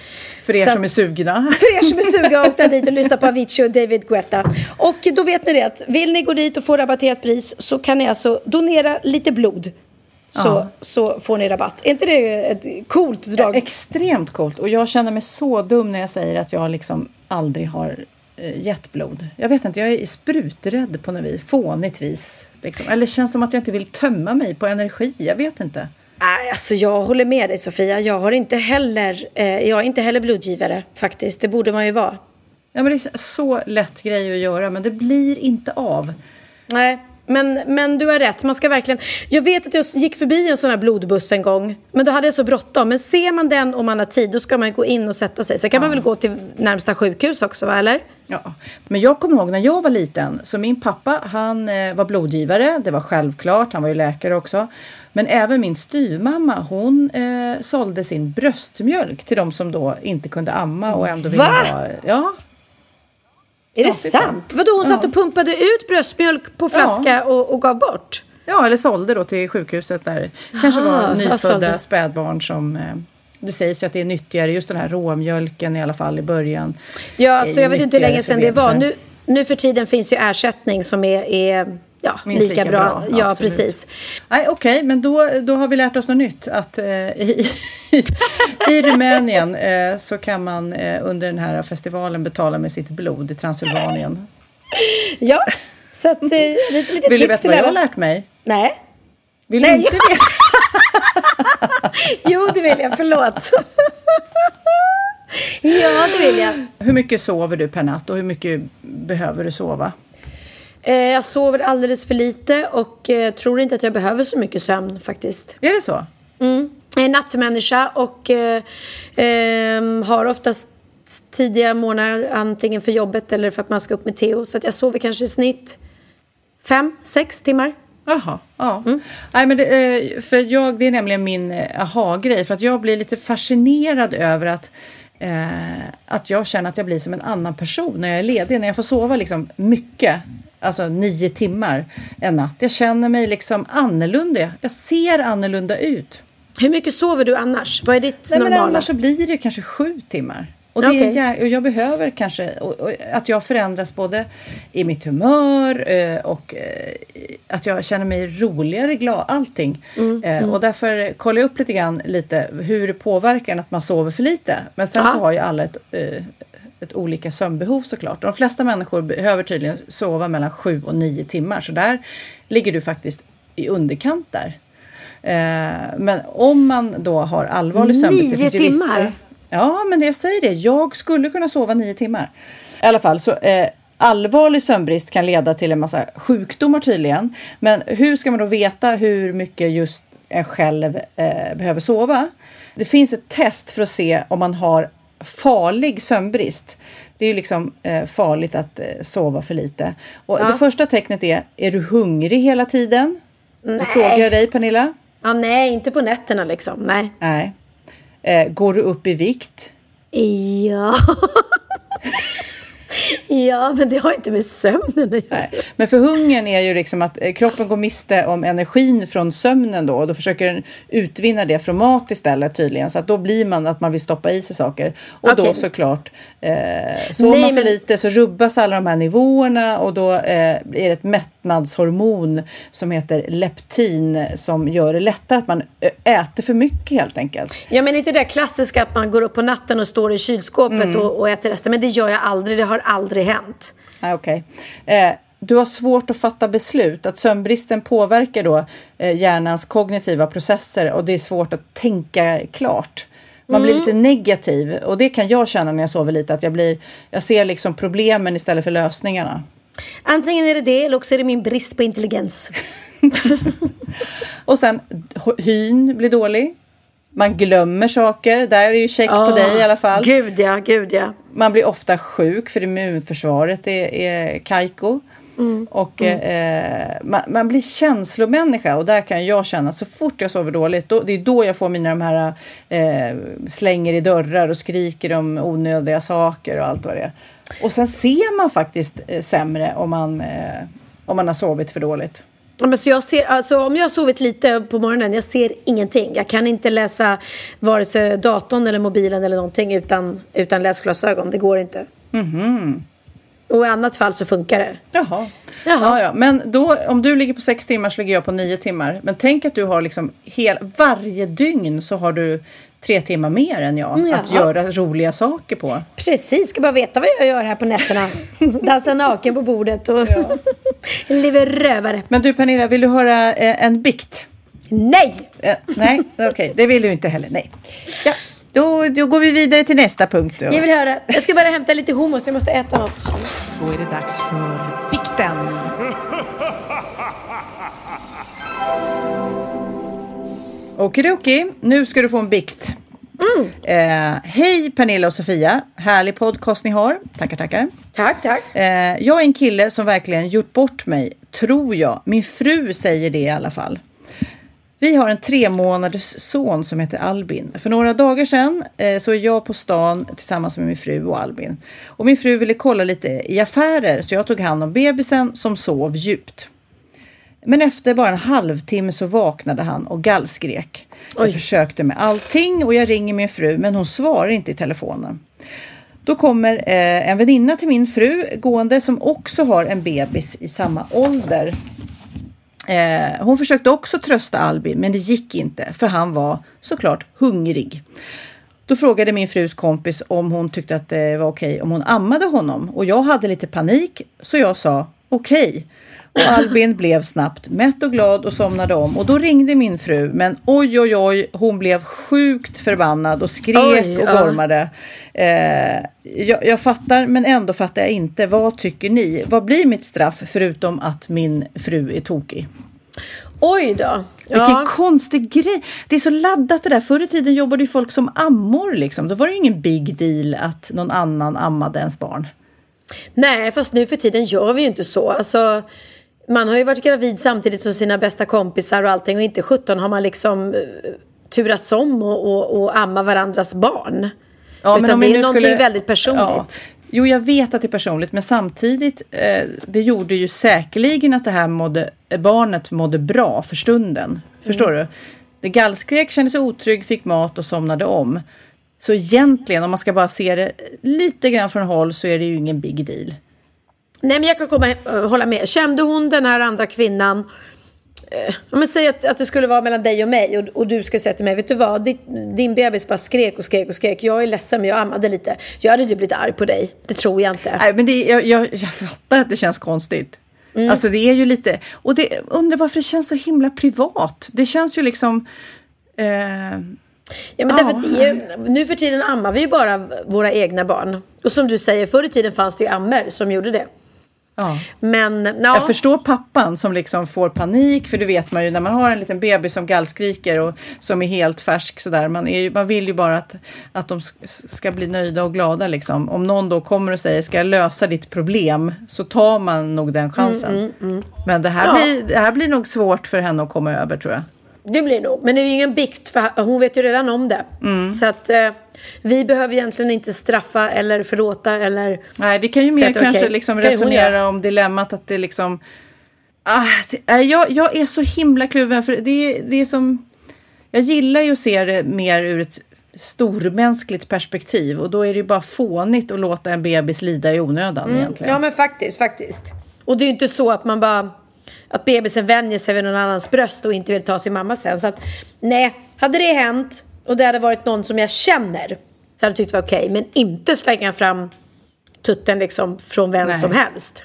För er som är sugna. För er som är sugna och åka dit och lyssna på Avicii och David Guetta. Och då vet ni det att vill ni gå dit och få rabatterat pris så kan ni alltså donera lite blod. Så får ni rabatt. Är inte det ett coolt drag? Ja, extremt coolt. Och jag känner mig så dum när jag säger att jag liksom aldrig har gett blod. Jag vet inte, jag är spruträdd på något vis. Fånigt vis. Liksom. Eller känns som att jag inte vill tömma mig på energi. Jag vet inte. Nej, alltså jag håller med dig Sofia. Jag är inte heller blodgivare faktiskt. Det borde man ju vara. Ja, men det är så lätt grej att göra. Men det blir inte av. Nej. Men du har rätt, man ska verkligen... Jag vet att jag gick förbi en sån här blodbuss en gång. Men då hade jag så bråttom. Men ser man den om man har tid, då ska man gå in och sätta sig. Så kan man väl gå till närmsta sjukhus också, va? Eller? Ja, men jag kommer ihåg när jag var liten. Så min pappa, han var blodgivare. Det var självklart, han var ju läkare också. Men även min styvmamma, hon sålde sin bröstmjölk till de som då inte kunde amma och ändå ville ha... Ja. Är det sant? Vadå, hon satt och pumpade ut bröstmjölk på flaska och gav bort? Ja, eller sålde då till sjukhuset där. Kanske var nyfödda spädbarn som... Det sägs ju att det är nyttigare, just den här råmjölken i alla fall i början. Ja, så jag vet inte hur länge sedan det var. Nu för tiden finns ju ersättning som är lika bra. Ja, precis. Nej, okej, men då har vi lärt oss något nytt. Att i Rumänien så kan man under den här festivalen betala med sitt blod i Transylvanien. Ja, så att lite vill du veta vad jag har lärt mig? Nej. Vill du inte veta? Jo, det vill jag. Förlåt. Ja, det vill jag. Hur mycket sover du per natt och hur mycket behöver du sova? Jag sover alldeles för lite och tror inte att jag behöver så mycket sömn faktiskt. Är det så? Jag är nattmänniska och har oftast tidiga morgnar antingen för jobbet eller för att man ska upp med Theo. Så att jag sover kanske i snitt 5-6 timmar. Jaha, ja. Nej, men det är nämligen min aha-grej. För att jag blir lite fascinerad över att jag känner att jag blir som en annan person när jag är ledig. När jag får sova liksom mycket, alltså 9 timmar en natt. Jag känner mig liksom annorlunda. Jag ser annorlunda ut. Hur mycket sover du annars? Vad är ditt normala? Men annars så blir det kanske 7 timmar. Och jag behöver kanske att jag förändras både i mitt humör och att jag känner mig roligare, glad, allting. Och därför kollar jag upp lite grann hur det påverkar att man sover för lite. Men sen så har ju alla ett olika sömnbehov såklart. De flesta människor behöver tydligen sova mellan 7 och 9 timmar. Så där ligger du faktiskt i underkant där. Men om man då har allvarlig sömnbrist... 9 timmar? Ja, men jag säger det. Jag skulle kunna sova 9 timmar. I alla fall, så allvarlig sömnbrist kan leda till en massa sjukdomar tydligen. Men hur ska man då veta hur mycket just en själv behöver sova? Det finns ett test för att se om man har farlig sömnbrist. Det är ju liksom farligt att sova för lite. Och det första tecknet är du hungrig hela tiden? Nej. Då frågar jag dig, Pernilla. Ja, nej, inte på nätterna liksom. Nej. Går du upp i vikt? Ja. Ja, men det har inte med sömnen att göra. Nej. Men för hungern är ju liksom att kroppen går miste om energin från sömnen då. Och då försöker den utvinna det från mat istället tydligen. Så att då blir man att man vill stoppa i sig saker. Och då såklart, sover man för lite så rubbas alla de här nivåerna. Och då är det ett mättnadshormon som heter leptin som gör det lättare att man äter för mycket helt enkelt. Ja, men inte det där klassiska att man går upp på natten och står i kylskåpet och äter resten. Men det gör jag aldrig, det har aldrig hänt. Okej. Du har svårt att fatta beslut. Att sömnbristen påverkar då hjärnans kognitiva processer och det är svårt att tänka klart. Man blir lite negativ och det kan jag känna när jag sover lite. Att jag ser liksom problemen istället för lösningarna. Antingen är det eller också är det min brist på intelligens. Och sen hyn blir dålig. Man glömmer saker. Där är ju check på dig i alla fall. Gud ja. Man blir ofta sjuk för immunförsvaret är kajko. Och man blir känslomänniska. Och där kan jag känna så fort jag sover dåligt. Det är då jag får mina de här slänger i dörrar och skriker om onödiga saker och allt vad det är. Och sen ser man faktiskt sämre om man har sovit för dåligt. Men så jag ser, alltså, om jag har sovit lite på morgonen, jag ser ingenting. Jag kan inte läsa vare sig datorn eller mobilen eller någonting utan läsglasögon. Det går inte. Och i annat fall så funkar det. Jaha. Ja. Men då, om du ligger på 6 timmar så ligger jag på 9 timmar. Men tänk att du har liksom varje dygn så har du 3 timmar mer än jag att göra roliga saker på. Precis, ska bara veta vad jag gör här på nätterna. Dansa naken på bordet och lever rövare. Men du Pernilla, vill du höra en bikt? Nej! Nej, okej. Det vill du inte heller. Nej. Ja, då går vi vidare till nästa punkt. Då. Jag vill höra. Jag ska bara hämta lite hummus, jag måste äta något. Då är det dags för bikten. Okej, nu ska du få en bikt. Hej Pernilla och Sofia. Härlig podcast ni har. Tackar. Tack. Jag är en kille som verkligen gjort bort mig, tror jag. Min fru säger det i alla fall. Vi har en 3 månaders son som heter Albin. För några dagar sedan så är jag på stan tillsammans med min fru och Albin. Och min fru ville kolla lite i affärer så jag tog hand om bebisen som sov djupt. Men efter bara en halvtimme så vaknade han och gallskrek. Jag försökte med allting och jag ringer min fru men hon svarar inte i telefonen. Då kommer en väninna till min fru gående som också har en bebis i samma ålder. Hon försökte också trösta Albin men det gick inte för han var såklart hungrig. Då frågade min frus kompis om hon tyckte att det var okej om hon ammade honom. Och jag hade lite panik så jag sa okej. Och Albin blev snabbt mätt och glad och somnade om. Och då ringde min fru. Men oj, hon blev sjukt förbannad och skrek och gormade. Jag fattar men ändå fattar jag inte. Vad tycker ni? Vad blir mitt straff förutom att min fru är tokig? Oj då. Vilken konstig grej. Det är så laddat det där. Förr i tiden jobbade ju folk som ammor liksom. Då var det ju ingen big deal att någon annan ammade ens barn. Nej, fast nu för tiden gör vi ju inte så. Alltså, man har ju varit gravid samtidigt som sina bästa kompisar och allting. Och inte 17 har man liksom turats om och amma varandras barn. Ja, utan det är någonting väldigt personligt. Ja. Jo, jag vet att det är personligt. Men samtidigt, det gjorde ju säkerligen att det här barnet mådde bra för stunden. Förstår du? Det gallskrek, kände sig otrygg, fick mat och somnade om. Så egentligen, om man ska bara se det lite grann från håll så är det ju ingen big deal. Nej, men jag kan hålla med. Kände hon den här andra kvinnan... Om man säger att det skulle vara mellan dig och mig och du ska säga till mig, vet du vad, din bebis bara skrek. Jag är ledsen men jag ammade lite. Jag hade ju blivit arg på dig. Det tror jag inte. Nej, men jag fattar att det känns konstigt. Alltså det är ju lite... Och det undrar varför det känns så himla privat. Det känns ju liksom... Ja, men därför nu för tiden ammar vi ju bara våra egna barn. Och som du säger, förr i tiden fanns det ju ammer som gjorde det. Ja. Men, jag förstår pappan som liksom får panik. För det vet man ju när man har en liten bebis som gallskriker och som är helt färsk sådär. Man vill ju bara att de ska bli nöjda och glada liksom. Om någon då kommer och säger ska jag lösa ditt problem så tar man nog den chansen. Men det här blir nog svårt för henne att komma över, tror jag. Det blir nog, men det är ju ingen bikt för hon vet ju redan om det. Så att vi behöver egentligen inte straffa eller förlåta eller... Nej, vi kan ju mer kanske liksom resonera om dilemmat att det liksom... Jag är så himla kluven för det är som... Jag gillar ju att se det mer ur ett stormänskligt perspektiv och då är det ju bara fånigt att låta en bebis lida i onödan egentligen. Ja, men faktiskt. Och det är ju inte så att man bara... Att bebisen vänjer sig vid någon annans bröst och inte vill ta sin mamma sen. Så att, nej, hade det hänt och det hade varit någon som jag känner så hade jag tyckt det var okej. Men inte slänga fram tutten liksom från vem som helst.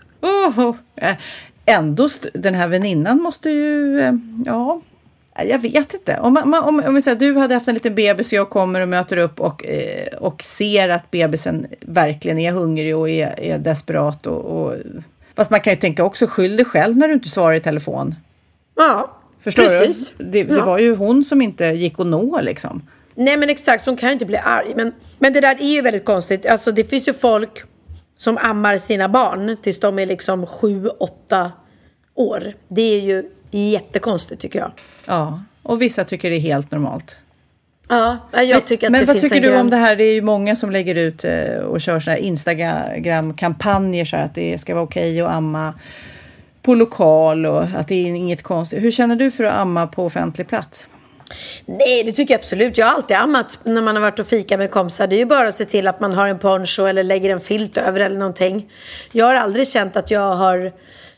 Ändå, den här väninnan måste ju... jag vet inte. Om vi säger du hade haft en liten bebis och jag kommer och möter upp och ser att bebisen verkligen är hungrig och är desperat och fast man kan ju tänka också skyll dig själv när du inte svarar i telefon. Ja, förstår precis. Du? Det var ju hon som inte gick att nå liksom. Nej, men exakt, så hon kan ju inte bli arg. Men det där är ju väldigt konstigt. Alltså det finns ju folk som ammar sina barn tills de är liksom 7-8 år. Det är ju jättekonstigt tycker jag. Ja, och vissa tycker det är helt normalt. Ja, jag tycker att det finns en gräns. Men vad tycker du om det här? Det är ju många som lägger ut och kör såna här Instagram-kampanjer så att det ska vara okej att amma på lokal och att det är inget konstigt. Hur känner du för att amma på offentlig plats? Nej, det tycker jag absolut. Jag har alltid ammat när man har varit och fika med kompisar. Det är ju bara att se till att man har en poncho eller lägger en filt över eller någonting. Jag har aldrig känt att jag har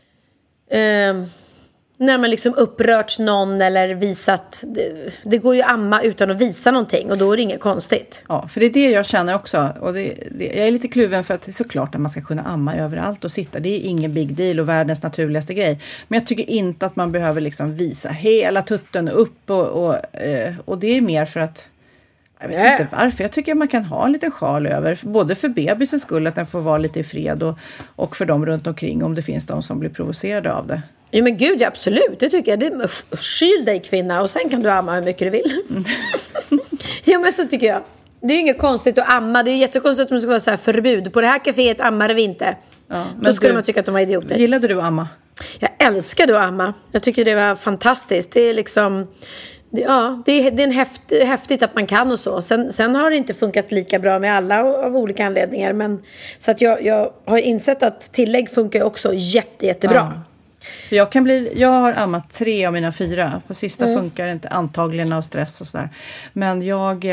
när man liksom upprört någon eller visat. Det går ju att amma utan att visa någonting och då är det inget konstigt. Ja, för det är det jag känner också. Och jag är lite kluven för att det är såklart att man ska kunna amma överallt och sitta. Det är ingen big deal och världens naturligaste grej. Men jag tycker inte att man behöver liksom visa hela tutten upp och det är mer för att jag vet inte varför. Jag tycker att man kan ha en liten sjal över. Både för bebisens skull att den får vara lite i fred och för dem runt omkring om det finns de som blir provocerade av det. Jo men gud, ja, absolut. Det tycker jag. Skyl dig kvinna och sen kan du amma hur mycket du vill. Jo men så tycker jag. Det är ju inget konstigt att amma. Det är jättekonstigt om det ska vara så här förbud. På det här kaféet ammar vi inte. Ja, men då skulle man tycka att de var idioter. Gillade du att amma? Jag älskade att amma. Jag tycker det var fantastiskt. Det är liksom... Ja, det är häftigt att man kan och så. Sen har det inte funkat lika bra med alla av olika anledningar. Men, så att jag har insett att tillägg funkar också jättebra. Ja. För jag har ammat 3 av mina 4. På sista funkar det inte, antagligen av stress och sådär. Men jag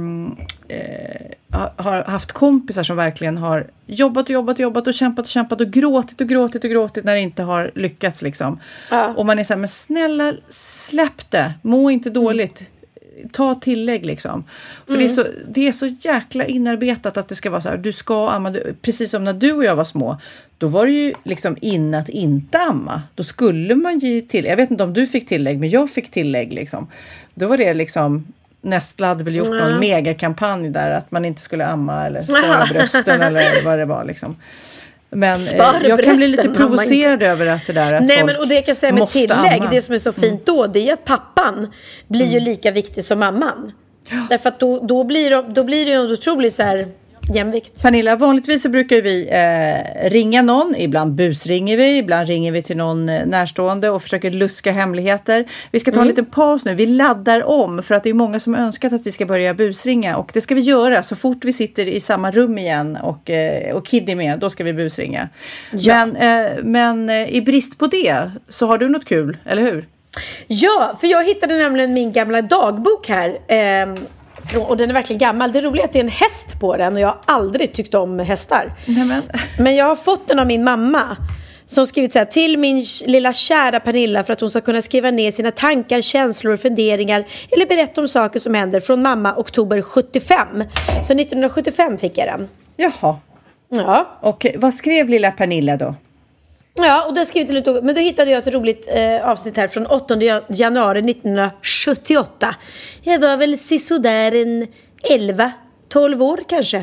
har haft kompisar som verkligen har jobbat och kämpat och gråtit när det inte har lyckats liksom. Ja. Och man är så här, men snälla släpp det, må inte dåligt. Ta tillägg liksom. För det är så jäkla inarbetat att det ska vara så här, du ska amma, precis som när du och jag var små, då var det ju liksom in att inte amma. Då skulle man ge till, jag vet inte om du fick tillägg, men jag fick tillägg liksom. Då var det liksom, Nestlé hade väl gjort någon megakampanj där att man inte skulle amma eller spara brösten eller vad det var liksom. Men jag kan bli lite provocerad över att det där att nej, men och det kan jag säga med tillägg, amma. Det som är så fint då, det är att pappan blir ju lika viktig som mamman. Därför att då blir det ju otroligt så här jämvikt. Pernilla, vanligtvis så brukar vi ringa någon, ibland busringer vi, ibland ringer vi till någon närstående och försöker luska hemligheter. Vi ska ta en liten paus nu, vi laddar om för att det är många som önskat att vi ska börja busringa och det ska vi göra så fort vi sitter i samma rum igen och Kid är med, då ska vi busringa. Ja. Men i brist på det så har du något kul, eller hur? Ja, för jag hittade nämligen min gamla dagbok här och den är verkligen gammal. Det är roligt att det är en häst på den och jag har aldrig tyckt om hästar. Men jag har fått den av min mamma som skrivit så här: till min lilla kära Pernilla, för att hon ska kunna skriva ner sina tankar, känslor och funderingar eller berätta om saker som händer, från mamma oktober 75. Så 1975 fick jag den. Jaha. Ja. Och vad skrev lilla Pernilla då? Ja, och då skrev lite, men då hittade jag ett roligt avsnitt här från 8 januari 1978. Jag var väl sisådär en 11-12 år kanske.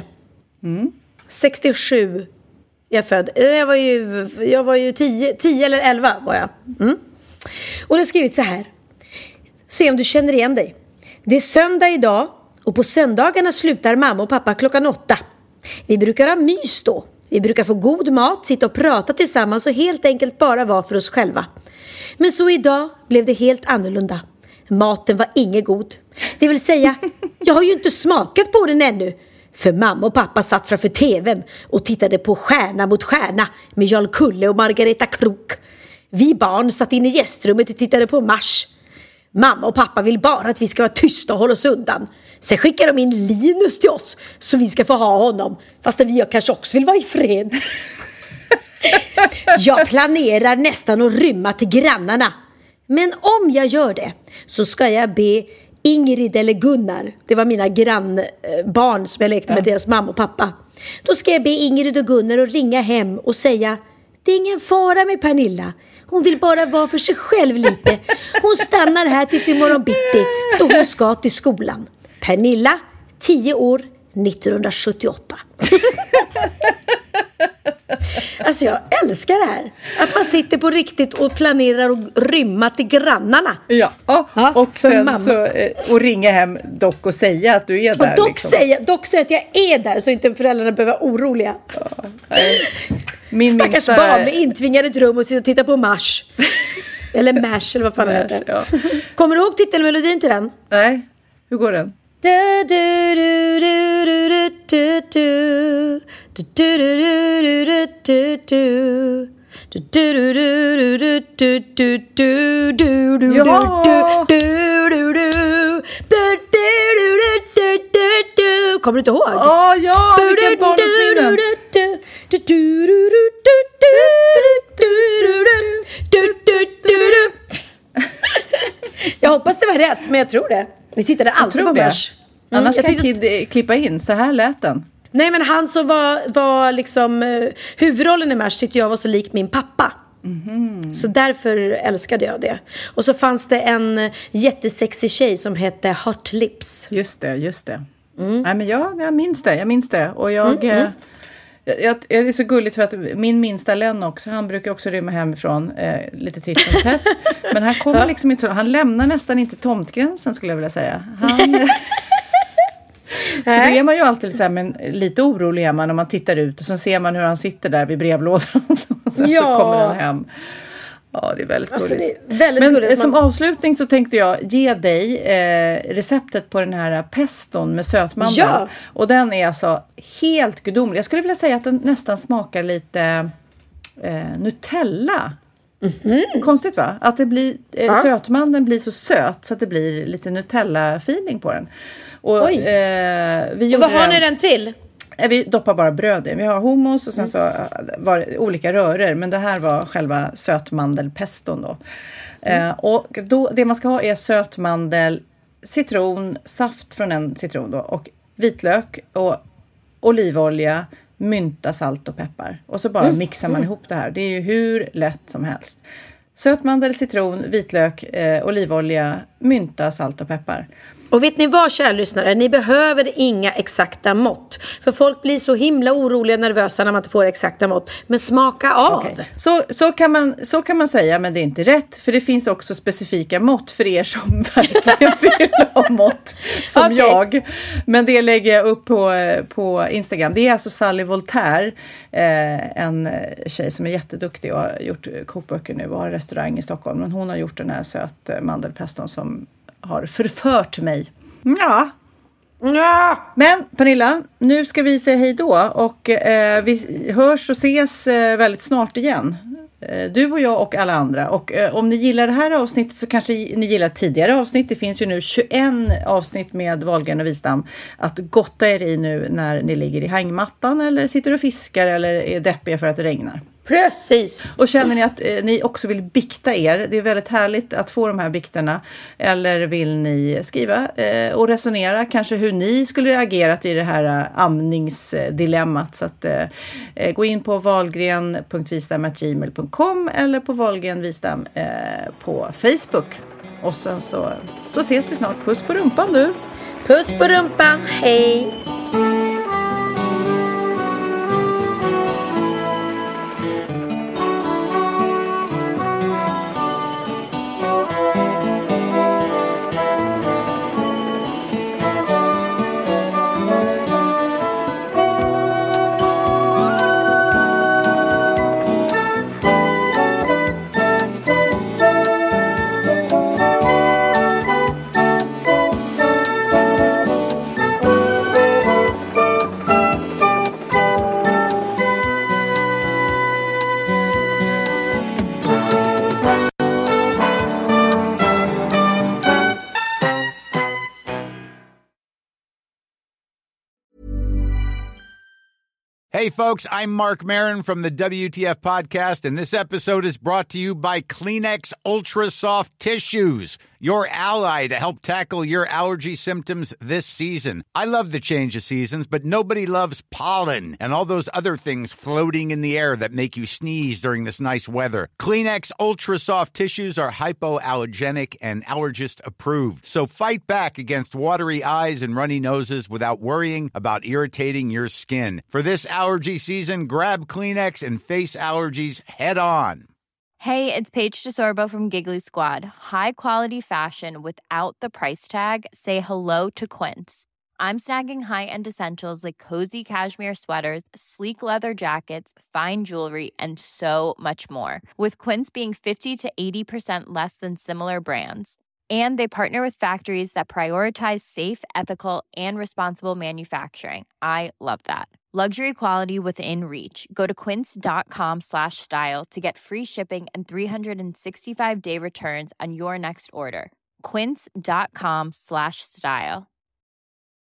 67 jag född. Jag var ju 10 eller 11 var jag. Och det har skrivit så här: se om du känner igen dig. Det är söndag idag och på söndagarna slutar mamma och pappa klockan 8. Vi brukar ha mys då. Vi brukar få god mat, sitta och prata tillsammans och helt enkelt bara vara för oss själva. Men så idag blev det helt annorlunda. Maten var inget god. Det vill säga, jag har ju inte smakat på den ännu. För mamma och pappa satt framför tvn och tittade på Stjärna mot stjärna med Jarl Kulle och Margareta Krok. Vi barn satt inne i gästrummet och tittade på Mars. Mamma och pappa vill bara att vi ska vara tysta och hålla oss undan. Sen skickar de in Linus till oss så vi ska få ha honom. Fast vi kanske också vill vara i fred. Jag planerar nästan att rymma till grannarna. Men om jag gör det så ska jag be Ingrid eller Gunnar, det var mina grannbarn som jag lekte med, deras mamma och pappa. Då ska jag be Ingrid och Gunnar att ringa hem och säga: det är ingen fara med Pernilla. Hon vill bara vara för sig själv lite. Hon stannar här tills imorgon bitti då hon ska till skolan. Pernilla, 10 år, 1978. Alltså jag älskar det här. Att man sitter på riktigt och planerar att rymma till grannarna. Ja, och sen så, och ringa hem dock och säga att du är där. Och dock säga att jag är där så inte föräldrarna behöver vara oroliga. Stackars barn blir intvingade i ett rum och sitter och tittar på Mars. Eller Mash eller vad fan det heter. Ja. Kommer du ihåg titelmelodin till den? Nej, hur går den? Kommer du inte ihåg? Ja, vilken barndomsminnen. Jag hoppas det var rätt, men jag tror det. Vi tittade alltid på Mörs. Annars kan Kid klippa in, så här lät den. Nej, men han som var liksom huvudrollen i Mörs tyckte jag var så lik min pappa. Så därför älskade jag det. Och så fanns det en jättesexig tjej som hette Hot Lips. Just det. Nej, men jag minns det. Och jag är så gulligt för att min minsta Lennox, han brukar också rymma hemifrån lite titt som tätt. Men han kommer liksom inte så, han lämnar nästan inte tomtgränsen, skulle jag vilja säga. Så då är man ju alltid lite orolig är man när man tittar ut och så ser man hur han sitter där vid brevlådan och sen så kommer han hem. Ja, det är väldigt gulligt. Men som avslutning så tänkte jag ge dig receptet på den här peston med sötmandel. Ja. Och den är alltså helt gudomlig. Jag skulle vilja säga att den nästan smakar lite Nutella. Konstigt, va? Att det blir sötmandeln blir så söt så att det blir lite Nutella-feeling på den. Och vad har ni den till? Vi doppar bara bröd i. Vi har hummus och sen så var det olika röror. Men det här var själva sötmandelpeston då. Och då, det man ska ha är sötmandel, citron, saft från en citron då. Och vitlök och olivolja, mynta, salt och peppar. Och så bara mixar man ihop det här. Det är ju hur lätt som helst. Sötmandel, citron, vitlök, olivolja, mynta, salt och peppar. Och vet ni vad, kära lyssnare? Ni behöver inga exakta mått. För folk blir så himla oroliga och nervösa när man inte får exakta mått. Men smaka av. Okay. Så kan man säga, men det är inte rätt. För det finns också specifika mått för er som verkligen vill ha mått. Som jag. Men det lägger jag upp på Instagram. Det är alltså Sally Voltaire. En tjej som är jätteduktig och har gjort kokböcker nu och har restaurang i Stockholm. Men hon har gjort den här sötmandelpeston som har förfört mig. Ja. Men Pernilla, nu ska vi säga hej då. Och vi hörs och ses väldigt snart igen. Du och jag och alla andra. Och om ni gillar det här avsnittet så kanske ni gillar tidigare avsnitt. Det finns ju nu 21 avsnitt med Wahlgren och Wistam att gotta er i nu när ni ligger i hängmattan eller sitter och fiskar eller är deppiga för att det regnar. Precis. Och känner ni att ni också vill bikta er, det är väldigt härligt att få de här bikterna. Eller vill ni skriva och resonera kanske hur ni skulle agerat i det här amningsdilemmat. Så att gå in på wahlgren.vistam@gmail.com eller på Wahlgren Wistam på Facebook. Och sen så ses vi snart. Puss på rumpan du. Puss på rumpan, hej. Hey, folks, I'm Mark Maron from the WTF Podcast, and this episode is brought to you by Kleenex Ultra Soft Tissues, your ally to help tackle your allergy symptoms this season. I love the change of seasons, but nobody loves pollen and all those other things floating in the air that make you sneeze during this nice weather. Kleenex Ultra Soft Tissues are hypoallergenic and allergist approved, so fight back against watery eyes and runny noses without worrying about irritating your skin. For this allergy season, grab Kleenex and face allergies head on. Hey, it's Paige DeSorbo from Giggly Squad. High quality fashion without the price tag. Say hello to Quince. I'm snagging high-end essentials like cozy cashmere sweaters, sleek leather jackets, fine jewelry, and so much more. With Quince being 50 to 80% less than similar brands. And they partner with factories that prioritize safe, ethical, and responsible manufacturing. I love that. Luxury quality within reach. Go to quince.com/style to get free shipping and 365-day returns on your next order. Quince.com/style.